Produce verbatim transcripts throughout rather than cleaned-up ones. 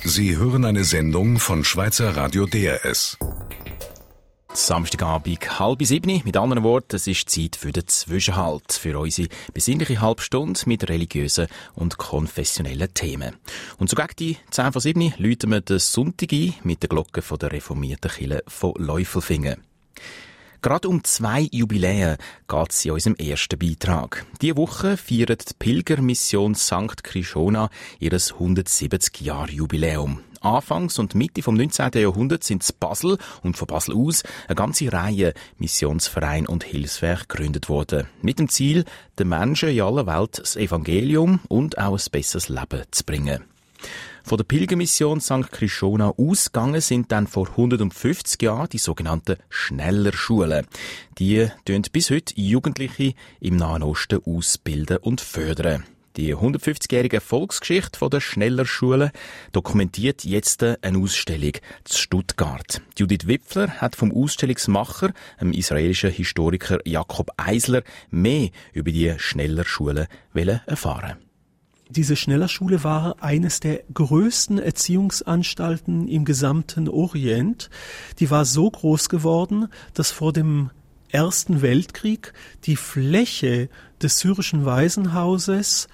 Sie hören eine Sendung von Schweizer Radio D R S. Samstagabend, halb sieben. Mit anderen Worten, es ist Zeit für den Zwischenhalt, für unsere besinnliche Halbstunde mit religiösen und konfessionellen Themen. Und so gegen die zehn vor sieben läuten wir den Sonntag ein mit der Glocke von der reformierten Kirche von Läufelfingen. Gerade um zwei Jubiläen geht es in unserem ersten Beitrag. Diese Woche feiert die Pilgermission Sankt Krishona ihr hundertsiebzig-Jahr-Jubiläum. Anfangs und Mitte vom neunzehnten Jahrhundert sind in Basel und von Basel aus eine ganze Reihe Missionsvereine und Hilfswerke gegründet worden. Mit dem Ziel, den Menschen in aller Welt das Evangelium und auch ein besseres Leben zu bringen. Von der Pilgermission Sankt Krishona ausgegangen sind dann vor hundertfünfzig Jahren die sogenannten Schnellerschulen. Die tun bis heute Jugendliche im Nahen Osten ausbilden und fördern. Die hundertfünfzigjährige Erfolgsgeschichte von der Schnellerschulen dokumentiert jetzt eine Ausstellung zu Stuttgart. Judith Wipfler hat vom Ausstellungsmacher, dem israelischen Historiker Jakob Eisler, mehr über die Schnellerschulen erfahren. Diese Schnellerschule war eines der größten Erziehungsanstalten im gesamten Orient. Die war so groß geworden, dass vor dem Ersten Weltkrieg die Fläche des syrischen Waisenhauses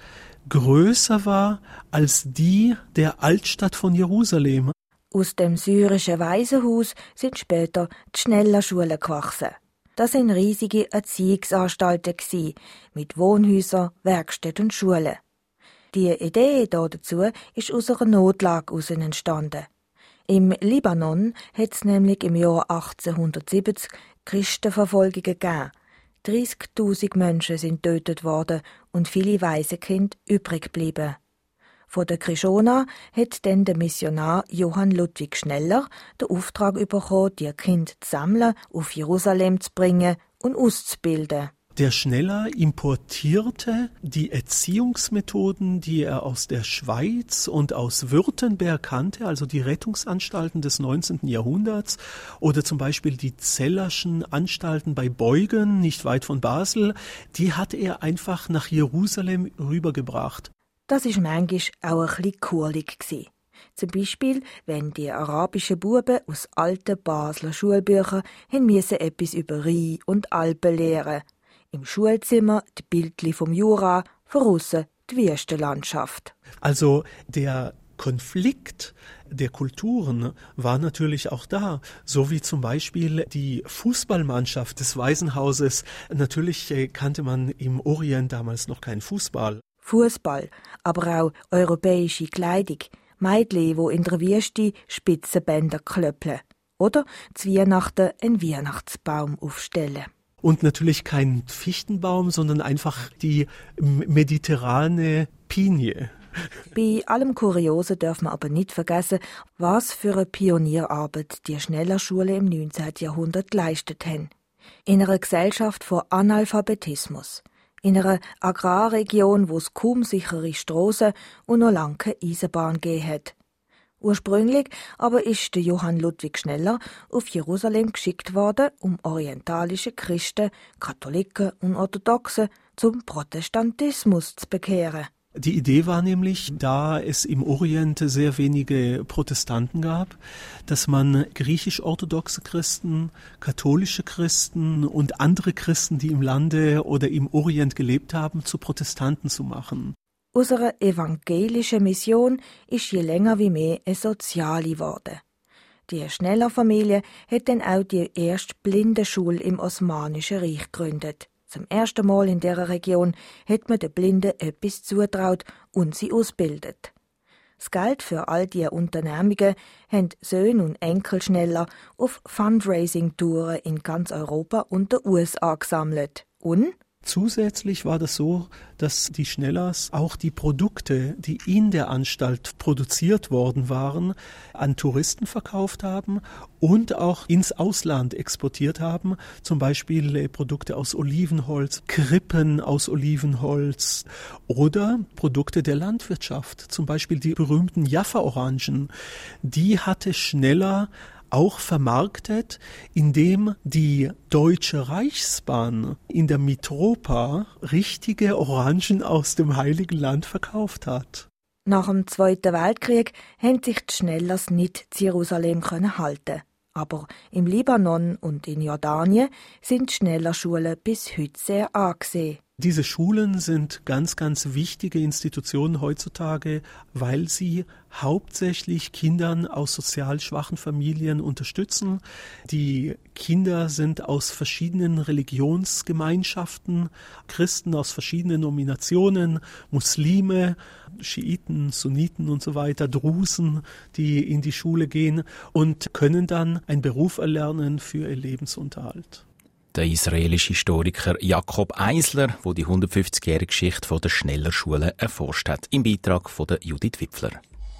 größer war als die der Altstadt von Jerusalem. Aus dem syrischen Waisenhaus sind später die Schnellerschulen gewachsen. Das waren riesige Erziehungsanstalten mit Wohnhäusern, Werkstätten und Schulen. Die Idee dazu ist aus einer Notlage heraus entstanden. Im Libanon hat es nämlich im Jahr achtzehnhundertsiebzig Christenverfolgungen gegeben. dreissigtausend Menschen sind getötet worden und viele Waisenkinder übrig geblieben. Von der Krishona hat dann der Missionar Johann Ludwig Schneller den Auftrag bekommen, die Kinder zu sammeln, auf Jerusalem zu bringen und auszubilden. Der Schneller importierte die Erziehungsmethoden, die er aus der Schweiz und aus Württemberg kannte, also die Rettungsanstalten des neunzehnten Jahrhunderts oder zum Beispiel die Zellerschen Anstalten bei Beuggen, nicht weit von Basel, die hat er einfach nach Jerusalem rübergebracht. Das war manchmal auch ein bisschen kurlig. Zum Beispiel, wenn die arabischen Buben aus alten Basler Schulbüchern etwas über Rhein und Alpen lernen. Im Schulzimmer die Bildchen vom Jura, von aussen die Wüstenlandschaft. Also der Konflikt der Kulturen war natürlich auch da, so wie zum Beispiel die Fußballmannschaft des Waisenhauses. Natürlich kannte man im Orient damals noch keinen Fußball. Fußball, aber auch europäische Kleidung, Mädchen, wo in der Wüste Spitzenbänder klöppeln oder zu Weihnachten einen Weihnachtsbaum aufstellen. Und natürlich kein Fichtenbaum, sondern einfach die mediterrane Pinie. Bei allem Kuriosen darf man aber nicht vergessen, was für eine Pionierarbeit die Schnellerschulen im neunzehnten Jahrhundert geleistet haben. In einer Gesellschaft von Analphabetismus. In einer Agrarregion, wo es kaum sichere Strassen und noch lange keine Eisenbahn gegeben hat. Ursprünglich aber ist der Johann Ludwig Schneller auf Jerusalem geschickt worden, um orientalische Christen, Katholiken und Orthodoxen zum Protestantismus zu bekehren. Die Idee war nämlich, da es im Orient sehr wenige Protestanten gab, dass man griechisch-orthodoxe Christen, katholische Christen und andere Christen, die im Lande oder im Orient gelebt haben, zu Protestanten zu machen. Unsere evangelische Mission ist je länger wie mehr eine soziale geworden. Die Schneller-Familie hat dann auch die erste Blindenschule im Osmanischen Reich gegründet. Zum ersten Mal in dieser Region hat man den Blinden etwas zutraut und sie ausbildet. Das Geld für all diese Unternehmungen haben Söhne und Enkel Schneller auf Fundraising-Touren in ganz Europa und den U S A gesammelt. Und zusätzlich war das so, dass die Schnellers auch die Produkte, die in der Anstalt produziert worden waren, an Touristen verkauft haben und auch ins Ausland exportiert haben. Zum Beispiel Produkte aus Olivenholz, Krippen aus Olivenholz oder Produkte der Landwirtschaft. Zum Beispiel die berühmten Jaffa-Orangen. Die hatte Schneller auch vermarktet, indem die Deutsche Reichsbahn in der Mitropa richtige Orangen aus dem Heiligen Land verkauft hat. Nach dem Zweiten Weltkrieg haben sich die Schnellers nicht in Jerusalem halten. Aber im Libanon und in Jordanien sind Schnellerschulen bis heute sehr angesehen. Diese Schulen sind ganz, ganz wichtige Institutionen heutzutage, weil sie hauptsächlich Kindern aus sozial schwachen Familien unterstützen. Die Kinder sind aus verschiedenen Religionsgemeinschaften, Christen aus verschiedenen Nominationen, Muslime, Schiiten, Sunniten und so weiter, Drusen, die in die Schule gehen und können dann einen Beruf erlernen für ihr Lebensunterhalt. Der israelische Historiker Jakob Eisler, der die hundertfünfzigjährige Geschichte der Schnellerschule erforscht hat, im Beitrag von Judith Wipfler.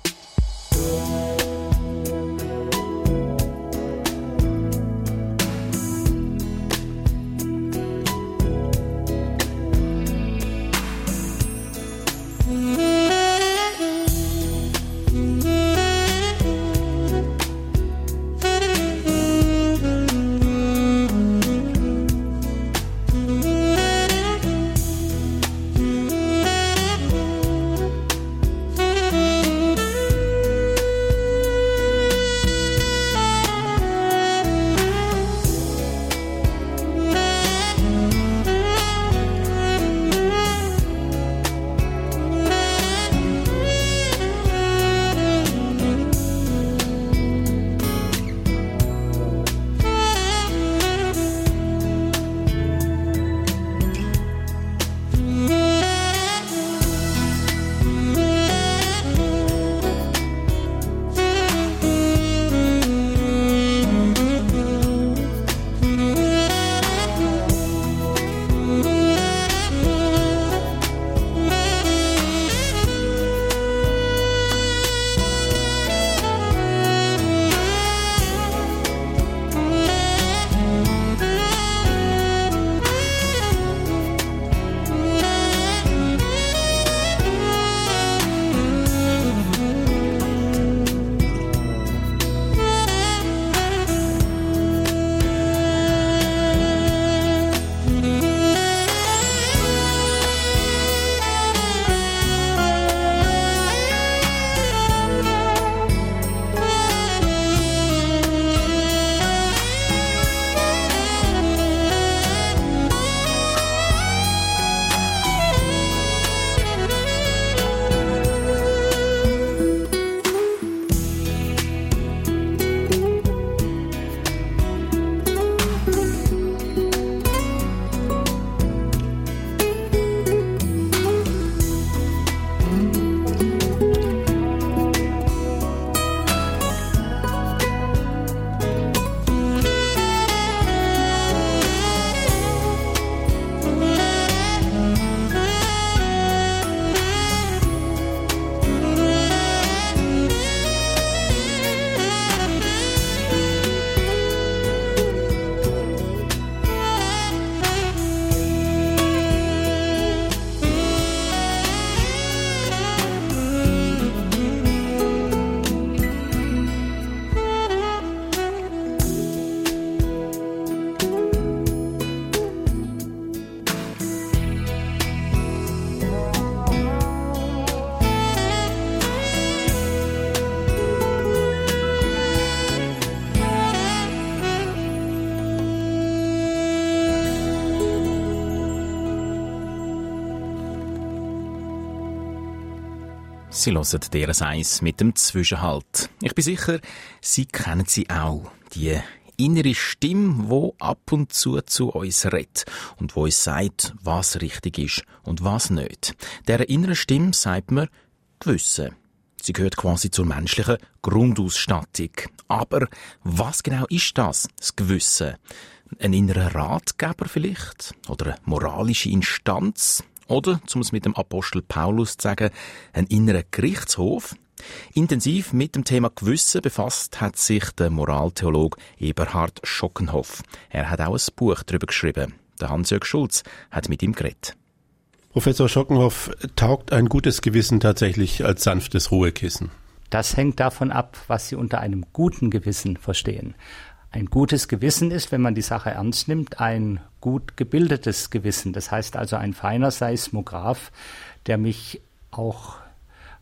Sie hören D R S eins mit dem Zwischenhalt. Ich bin sicher, Sie kennen sie auch. Die innere Stimme, die ab und zu zu uns redet und wo uns sagt, was richtig ist und was nicht. Dieser inneren Stimme sagt man Gewissen. Sie gehört quasi zur menschlichen Grundausstattung. Aber was genau ist das, das Gewissen? Ein innerer Ratgeber vielleicht? Oder eine moralische Instanz? Oder, um es mit dem Apostel Paulus zu sagen, ein innerer Gerichtshof? Intensiv mit dem Thema Gewissen befasst hat sich der Moraltheologe Eberhard Schockenhoff. Er hat auch ein Buch darüber geschrieben. Der Hans-Jörg Schulz hat mit ihm geredet. Professor Schockenhoff, taugt ein gutes Gewissen tatsächlich als sanftes Ruhekissen? Das hängt davon ab, was Sie unter einem guten Gewissen verstehen. Ein gutes Gewissen ist, wenn man die Sache ernst nimmt, ein gut gebildetes Gewissen. Das heißt also ein feiner Seismograph, der mich auch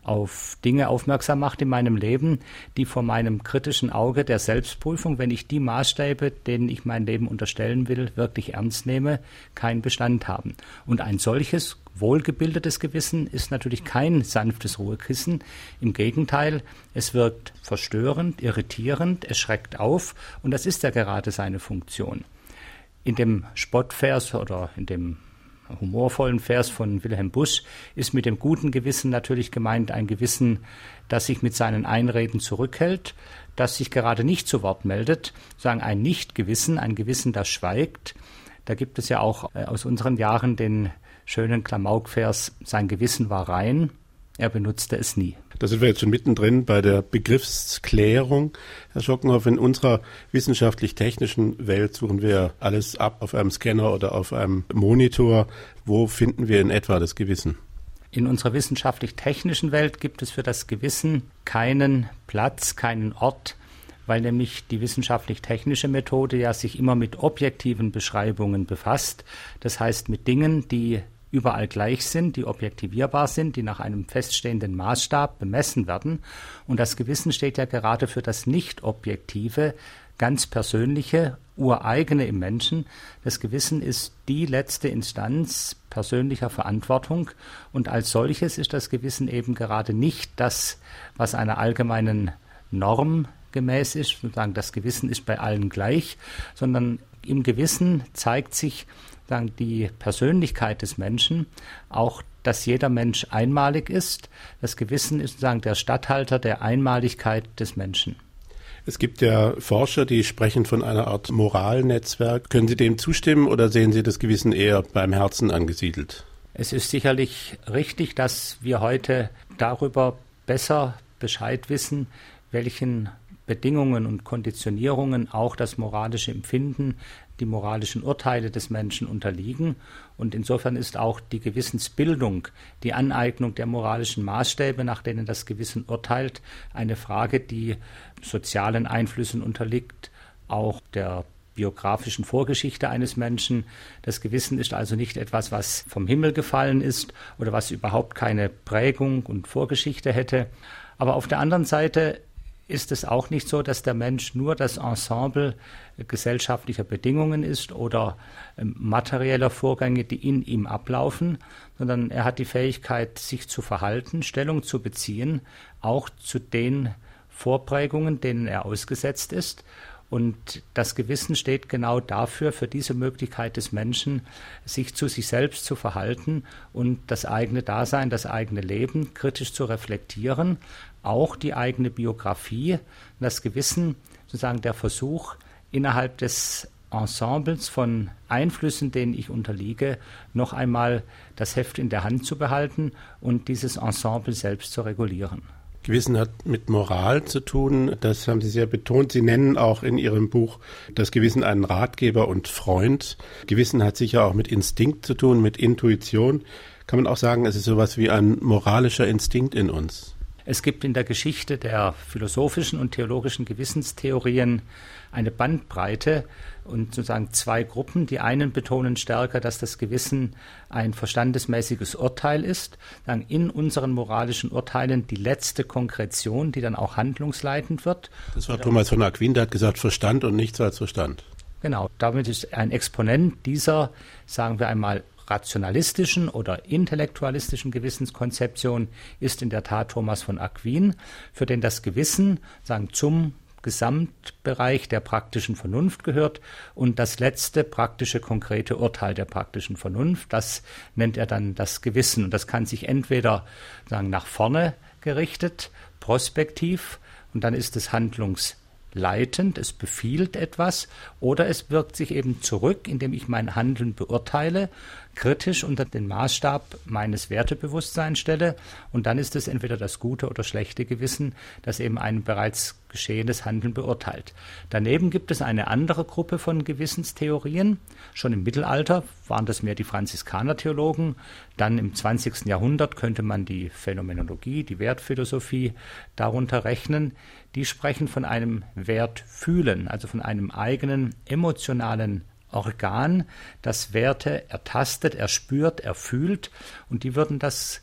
auf Dinge aufmerksam macht in meinem Leben, die vor meinem kritischen Auge der Selbstprüfung, wenn ich die Maßstäbe, denen ich mein Leben unterstellen will, wirklich ernst nehme, keinen Bestand haben. Und ein solches wohlgebildetes Gewissen ist natürlich kein sanftes Ruhekissen. Im Gegenteil, es wirkt verstörend, irritierend, es schreckt auf und das ist ja gerade seine Funktion. In dem Spottvers oder in dem humorvollen Vers von Wilhelm Busch ist mit dem guten Gewissen natürlich gemeint ein Gewissen, das sich mit seinen Einreden zurückhält, das sich gerade nicht zu Wort meldet, sagen ein Nicht-Gewissen, ein Gewissen, das schweigt. Da gibt es ja auch aus unseren Jahren den schönen Klamauk-Vers, sein Gewissen war rein, er benutzte es nie. Da sind wir jetzt schon mittendrin bei der Begriffsklärung. Herr Schockenhoff, in unserer wissenschaftlich-technischen Welt suchen wir alles ab auf einem Scanner oder auf einem Monitor. Wo finden wir in etwa das Gewissen? In unserer wissenschaftlich-technischen Welt gibt es für das Gewissen keinen Platz, keinen Ort, weil nämlich die wissenschaftlich-technische Methode ja sich immer mit objektiven Beschreibungen befasst. Das heißt mit Dingen, die überall gleich sind, die objektivierbar sind, die nach einem feststehenden Maßstab bemessen werden. Und das Gewissen steht ja gerade für das Nicht-Objektive, ganz Persönliche, Ureigene im Menschen. Das Gewissen ist die letzte Instanz persönlicher Verantwortung und als solches ist das Gewissen eben gerade nicht das, was einer allgemeinen Norm gemäß ist, sozusagen das Gewissen ist bei allen gleich, sondern im Gewissen zeigt sich die Persönlichkeit des Menschen, auch dass jeder Mensch einmalig ist. Das Gewissen ist sozusagen der Statthalter der Einmaligkeit des Menschen. Es gibt ja Forscher, die sprechen von einer Art Moralnetzwerk. Können Sie dem zustimmen oder sehen Sie das Gewissen eher beim Herzen angesiedelt? Es ist sicherlich richtig, dass wir heute darüber besser Bescheid wissen, welchen Bedingungen und Konditionierungen auch das moralische Empfinden, die moralischen Urteile des Menschen unterliegen. Und insofern ist auch die Gewissensbildung, die Aneignung der moralischen Maßstäbe, nach denen das Gewissen urteilt, eine Frage, die sozialen Einflüssen unterliegt, auch der biografischen Vorgeschichte eines Menschen. Das Gewissen ist also nicht etwas, was vom Himmel gefallen ist oder was überhaupt keine Prägung und Vorgeschichte hätte. Aber auf der anderen Seite ist es auch nicht so, dass der Mensch nur das Ensemble gesellschaftlicher Bedingungen ist oder materieller Vorgänge, die in ihm ablaufen, sondern er hat die Fähigkeit, sich zu verhalten, Stellung zu beziehen, auch zu den Vorprägungen, denen er ausgesetzt ist. Und das Gewissen steht genau dafür, für diese Möglichkeit des Menschen, sich zu sich selbst zu verhalten und das eigene Dasein, das eigene Leben kritisch zu reflektieren, auch die eigene Biografie, das Gewissen, sozusagen der Versuch, innerhalb des Ensembles von Einflüssen, denen ich unterliege, noch einmal das Heft in der Hand zu behalten und dieses Ensemble selbst zu regulieren. Gewissen hat mit Moral zu tun, das haben Sie sehr betont. Sie nennen auch in Ihrem Buch das Gewissen einen Ratgeber und Freund. Gewissen hat sicher auch mit Instinkt zu tun, mit Intuition. Kann man auch sagen, es ist sowas wie ein moralischer Instinkt in uns? Es gibt in der Geschichte der philosophischen und theologischen Gewissenstheorien eine Bandbreite und sozusagen zwei Gruppen. Die einen betonen stärker, dass das Gewissen ein verstandesmäßiges Urteil ist, dann in unseren moralischen Urteilen die letzte Konkretion, die dann auch handlungsleitend wird. Das war Thomas von Aquin, der hat gesagt, Verstand und nichts als Verstand. Genau, damit ist ein Exponent dieser, sagen wir einmal, rationalistischen oder intellektualistischen Gewissenskonzeption ist in der Tat Thomas von Aquin, für den das Gewissen sagen, zum Gesamtbereich der praktischen Vernunft gehört und das letzte praktische, konkrete Urteil der praktischen Vernunft, das nennt er dann das Gewissen. Und das kann sich entweder sagen, nach vorne gerichtet, prospektiv, und dann ist es handlungsleitend, es befiehlt etwas, oder es wirkt sich eben zurück, indem ich mein Handeln beurteile, kritisch unter den Maßstab meines Wertebewusstseins stelle, und dann ist es entweder das gute oder schlechte Gewissen, das eben ein bereits geschehenes Handeln beurteilt. Daneben gibt es eine andere Gruppe von Gewissenstheorien. Schon im Mittelalter waren das mehr die Franziskanertheologen. Dann im zwanzigsten Jahrhundert könnte man die Phänomenologie, die Wertphilosophie darunter rechnen. Die sprechen von einem Wertfühlen, also von einem eigenen emotionalen Organ, das Werte ertastet, erspürt, erfühlt, und die würden das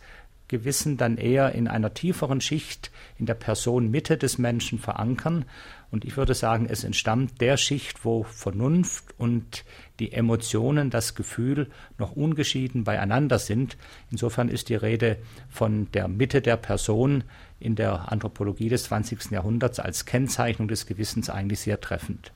Gewissen dann eher in einer tieferen Schicht in der Personenmitte des Menschen verankern. Und ich würde sagen, es entstammt der Schicht, wo Vernunft und die Emotionen, das Gefühl noch ungeschieden beieinander sind. Insofern ist die Rede von der Mitte der Person in der Anthropologie des zwanzigsten Jahrhunderts als Kennzeichnung des Gewissens eigentlich sehr treffend.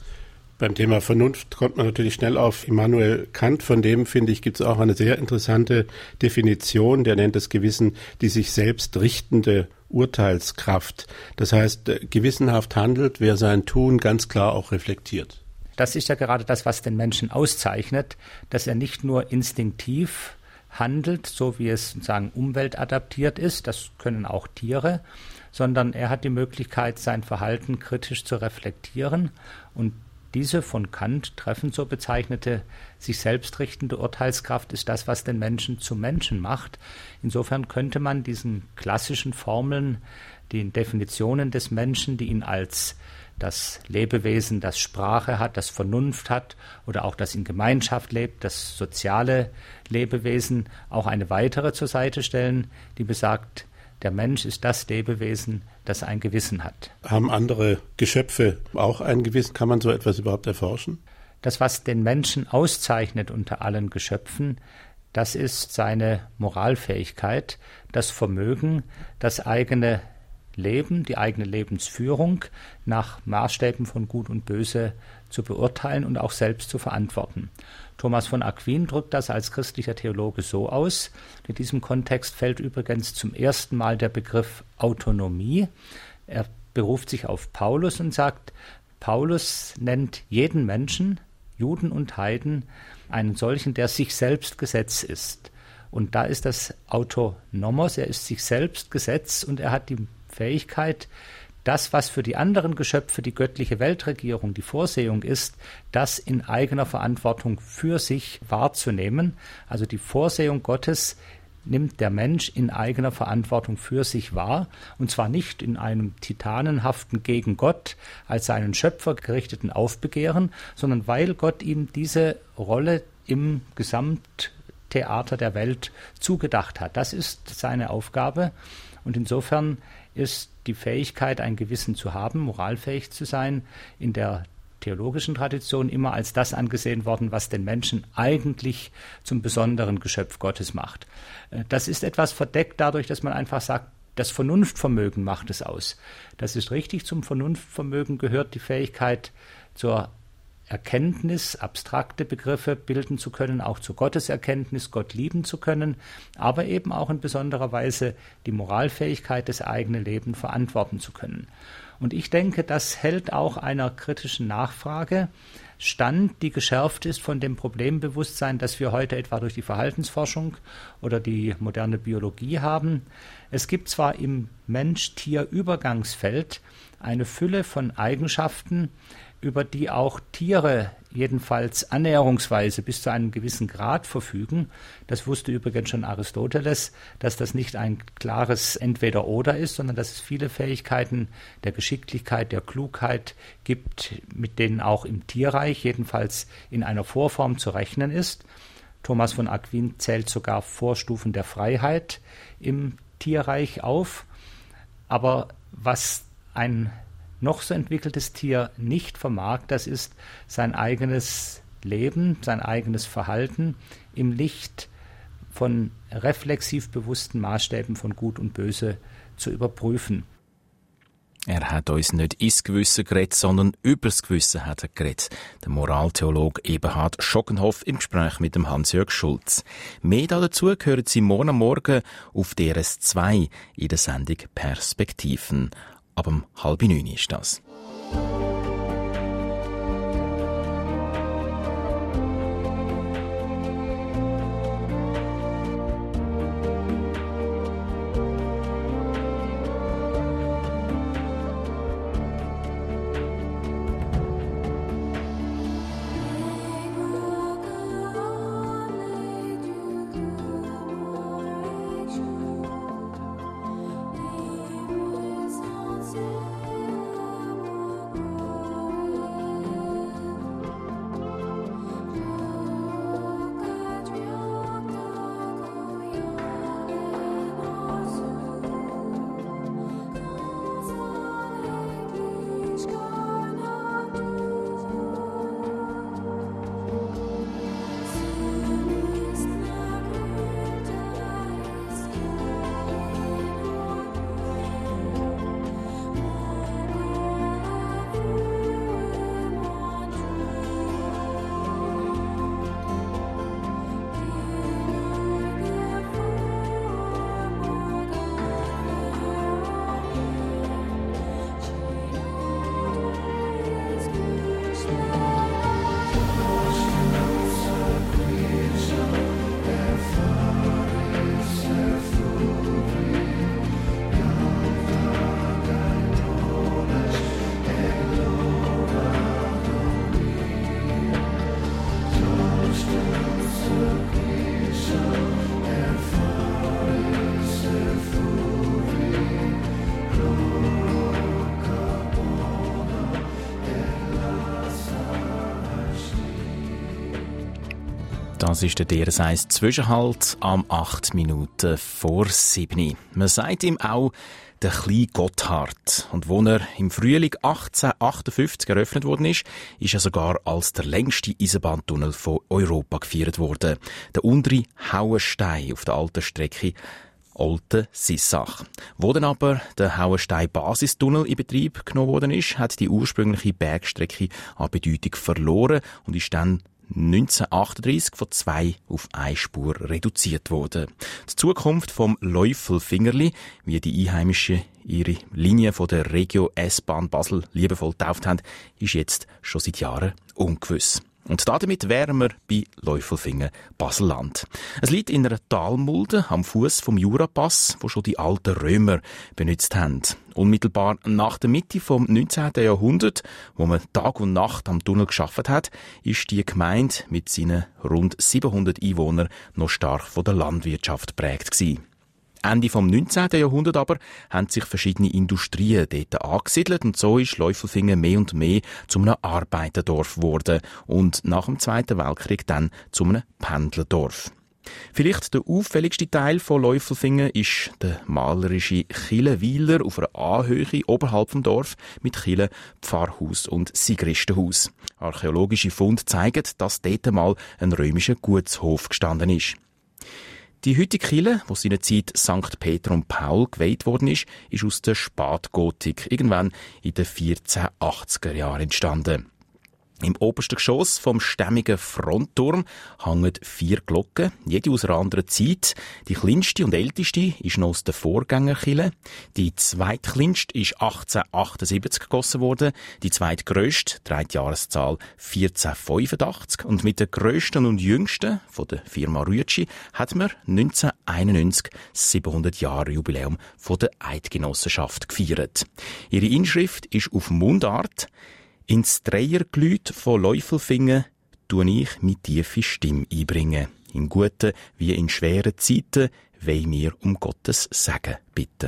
Beim Thema Vernunft kommt man natürlich schnell auf Immanuel Kant. Von dem, finde ich, gibt es auch eine sehr interessante Definition. Der nennt das Gewissen die sich selbst richtende Urteilskraft. Das heißt, gewissenhaft handelt, wer sein Tun ganz klar auch reflektiert. Das ist ja gerade das, was den Menschen auszeichnet, dass er nicht nur instinktiv handelt, so wie es sozusagen umweltadaptiert ist, das können auch Tiere, sondern er hat die Möglichkeit, sein Verhalten kritisch zu reflektieren. Und diese von Kant treffend so bezeichnete, sich selbst richtende Urteilskraft ist das, was den Menschen zum Menschen macht. Insofern könnte man diesen klassischen Formeln, den Definitionen des Menschen, die ihn als das Lebewesen, das Sprache hat, das Vernunft hat oder auch das in Gemeinschaft lebt, das soziale Lebewesen, auch eine weitere zur Seite stellen, die besagt, der Mensch ist das Lebewesen, das ein Gewissen hat. Haben andere Geschöpfe auch ein Gewissen? Kann man so etwas überhaupt erforschen? Das, was den Menschen auszeichnet unter allen Geschöpfen, das ist seine Moralfähigkeit, das Vermögen, das eigene Leben, die eigene Lebensführung nach Maßstäben von Gut und Böse zu beurteilen und auch selbst zu verantworten. Thomas von Aquin drückt das als christlicher Theologe so aus. In diesem Kontext fällt übrigens zum ersten Mal der Begriff Autonomie. Er beruft sich auf Paulus und sagt, Paulus nennt jeden Menschen, Juden und Heiden, einen solchen, der sich selbst Gesetz ist. Und da ist das Autonomos, er ist sich selbst Gesetz und er hat die Fähigkeit, das, was für die anderen Geschöpfe die göttliche Weltregierung, die Vorsehung ist, das in eigener Verantwortung für sich wahrzunehmen. Also die Vorsehung Gottes nimmt der Mensch in eigener Verantwortung für sich wahr, und zwar nicht in einem titanenhaften gegen Gott als seinen Schöpfer gerichteten Aufbegehren, sondern weil Gott ihm diese Rolle im Gesamttheater der Welt zugedacht hat. Das ist seine Aufgabe, und insofern ist die Fähigkeit, ein Gewissen zu haben, moralfähig zu sein, in der theologischen Tradition immer als das angesehen worden, was den Menschen eigentlich zum besonderen Geschöpf Gottes macht. Das ist etwas verdeckt dadurch, dass man einfach sagt, das Vernunftvermögen macht es aus. Das ist richtig, zum Vernunftvermögen gehört die Fähigkeit zur Erkenntnis, abstrakte Begriffe bilden zu können, auch zur Gotteserkenntnis, Gott lieben zu können, aber eben auch in besonderer Weise die Moralfähigkeit, das eigene Leben verantworten zu können. Und ich denke, das hält auch einer kritischen Nachfrage stand, die geschärft ist von dem Problembewusstsein, das wir heute etwa durch die Verhaltensforschung oder die moderne Biologie haben. Es gibt zwar im Mensch-Tier-Übergangsfeld eine Fülle von Eigenschaften, über die auch Tiere jedenfalls annäherungsweise bis zu einem gewissen Grad verfügen. Das wusste übrigens schon Aristoteles, dass das nicht ein klares Entweder-Oder ist, sondern dass es viele Fähigkeiten der Geschicklichkeit, der Klugheit gibt, mit denen auch im Tierreich jedenfalls in einer Vorform zu rechnen ist. Thomas von Aquin zählt sogar Vorstufen der Freiheit im Tierreich auf. Aber was ein noch so entwickeltes Tier nicht vermag, das ist sein eigenes Leben, sein eigenes Verhalten im Licht von reflexiv bewussten Maßstäben von Gut und Böse zu überprüfen. Er hat uns nicht ins Gewissen geredet, sondern übers Gewissen hat er geredet. Der Moraltheologe Eberhard Schoggenhoff im Gespräch mit dem Hans-Jörg Schulz. Mehr dazu hören Sie morgen am Morgen auf D R S zwei in der Sendung Perspektiven. Ab um halb neun ist das. Thank you. Das ist der D R S eins Zwischenhalt am acht Minuten vor sieben. Man sagt ihm auch der kleine Gotthard. Und wo er im Frühling achtzehnhundertachtundfünfzig eröffnet worden ist, ist er sogar als der längste Eisenbahntunnel von Europa gefeiert worden. Der untere Hauenstein auf der alten Strecke Olten-Sissach. Wo dann aber der Hauenstein-Basistunnel in Betrieb genommen worden ist, hat die ursprüngliche Bergstrecke an Bedeutung verloren und ist dann neunzehnhundertachtunddreissig von zwei auf eine Spur reduziert worden. Die Zukunft vom Läufelfingerli, wie die Einheimischen ihre Linie von der Regio S-Bahn Basel liebevoll getauft haben, ist jetzt schon seit Jahren ungewiss. Und damit wären wir bei Läufelfingen Baselland. Es liegt in einer Talmulde am Fuß vom Jurapass, wo schon die alten Römer benutzt haben. Unmittelbar nach der Mitte vom neunzehnten Jahrhundert, wo man Tag und Nacht am Tunnel geschafft hat, ist die Gemeinde mit seinen rund siebenhundert Einwohnern noch stark von der Landwirtschaft geprägt gewesen. Ende vom neunzehnten Jahrhundert aber haben sich verschiedene Industrien dort angesiedelt und so ist Läufelfingen mehr und mehr zu einem Arbeiterdorf geworden und nach dem Zweiten Weltkrieg dann zu einem Pendlerdorf. Vielleicht der auffälligste Teil von Läufelfingen ist der malerische Chileweiler auf einer Anhöhe oberhalb vom Dorf mit Chile, Pfarrhaus und Sigristenhaus. Archäologische Funde zeigen, dass dort mal ein römischer Gutshof gestanden ist. Die heutige Kirche, die seinerzeit Sankt Peter und Paul geweiht worden ist, ist aus der Spätgotik, irgendwann in den vierzehnhundertachtziger Jahren entstanden. Im obersten Geschoss vom stämmigen Frontturm hängen vier Glocken, jede aus einer anderen Zeit. Die kleinste und älteste ist noch aus der Vorgängerkirche. Die zweitkleinste ist achtzehnhundertachtundsiebzig gegossen worden. Die zweitgrösste trägt die Jahreszahl vierzehnhundertfünfundachtzig. Und mit der grössten und jüngsten von der Firma Rütschi hat man neunzehnhunderteinundneunzig das siebenhundert Jahre Jubiläum von der Eidgenossenschaft gefeiert. Ihre Inschrift ist auf Mundart. Ins Dreierglüt von Läufelfingen tue ich mit tiefe Stimme einbringen. In guten wie in schweren Zeiten wollen wir um Gottes Segen bitten.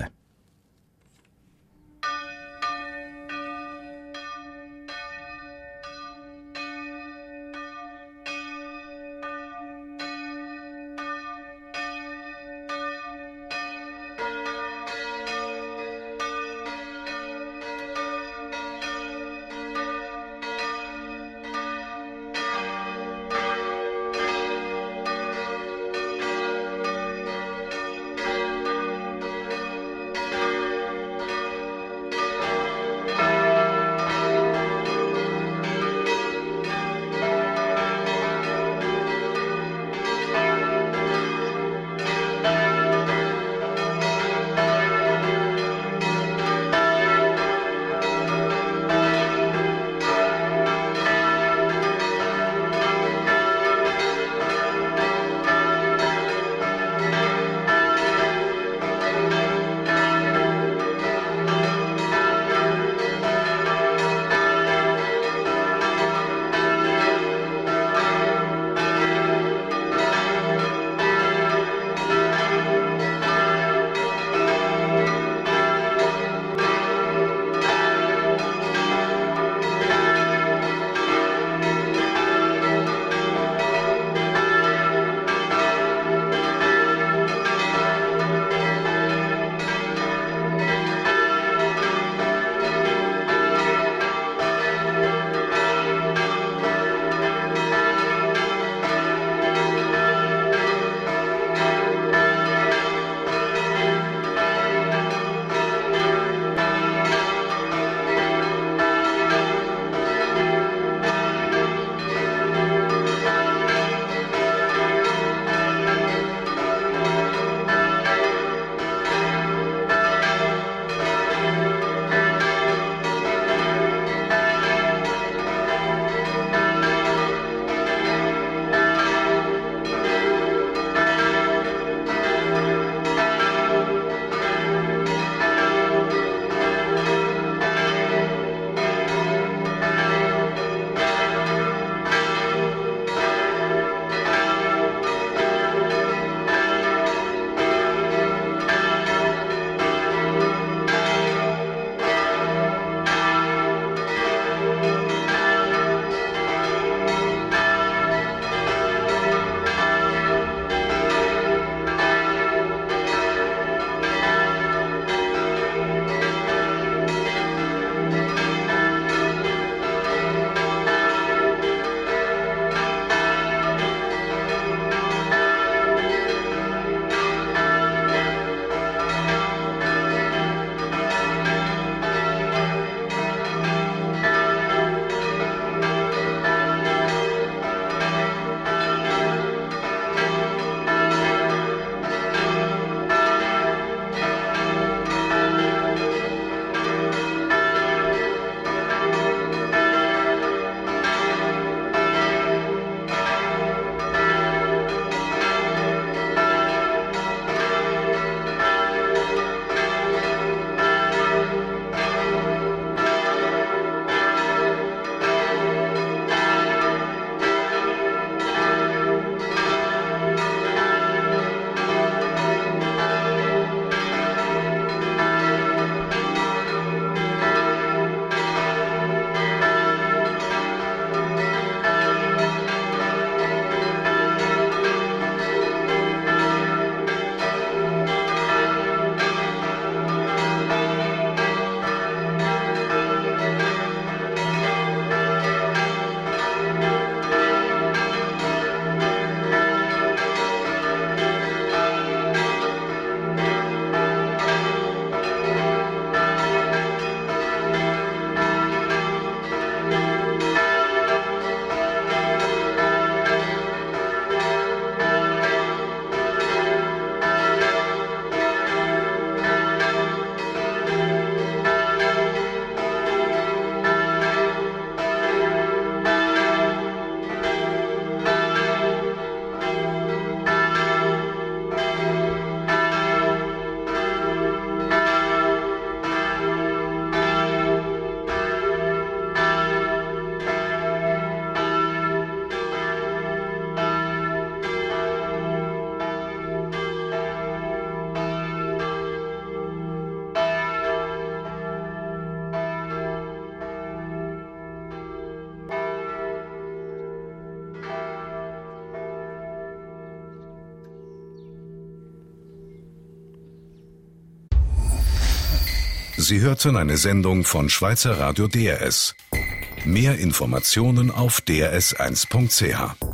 Sie hörten eine Sendung von Schweizer Radio D R S. Mehr Informationen auf d r s eins punkt c h.